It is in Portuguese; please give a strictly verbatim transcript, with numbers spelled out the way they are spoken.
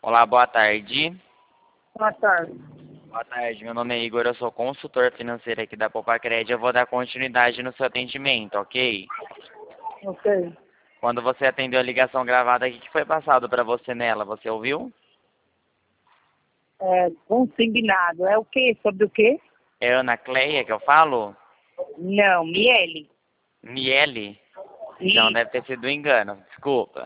Olá, boa tarde. Boa tarde. Boa tarde, meu nome é Igor, eu sou consultor financeiro aqui da Popacred. Eu vou dar continuidade no seu atendimento, ok? Ok. Quando você atendeu a ligação gravada, o que foi passado para você nela? Você ouviu? É, consignado. É o quê? Sobre o quê? É Ana Cleia que eu falo? Não, Miele. Miele? Então Isso. deve ter sido um engano, desculpa.